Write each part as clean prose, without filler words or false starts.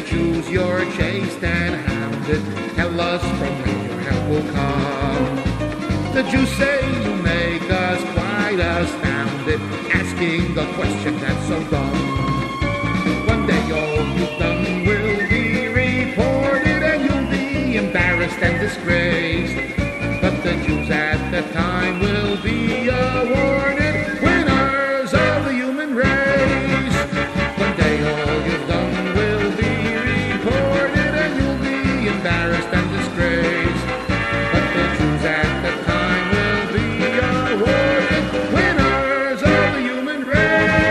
Jews you're chased and hounded, tell us from where your help will come. The Jews say you make us quite astounded, asking a question that's so dumb. One day all you've done will be reported and you'll be embarrassed and disgraced. But the Jews at the time will be awarded winners of the human race. One day all you've done will be reported and you'll be embarrassed and disgraced. But the Jews at the time will be awarded winners of the human race.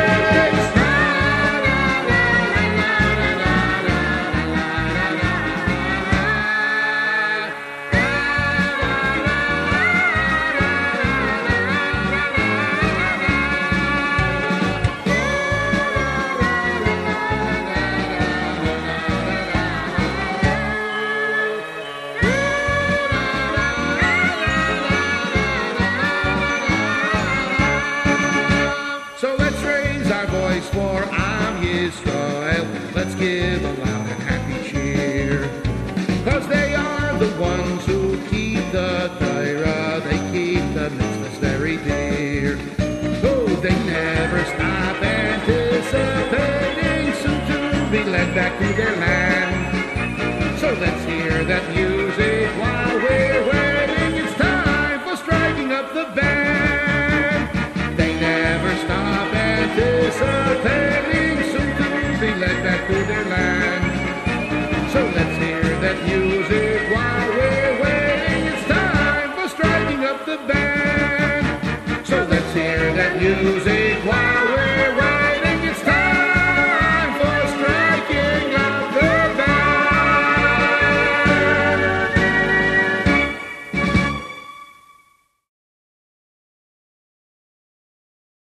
So let's raise our voice for Am Yisrael. Let's give a loud and happy cheer. 'Cause they are the ones who keep the Torah, they keep the mitzvahs very dear. Oh, they never stop anticipating soon to be led back to their land. So let's hear that music while we're waiting. It's time for striking up the band. They never stop anticipating soon to be led back to their land. So let's hear that music while we're waiting. It's time for striking up the band. So let's hear that music while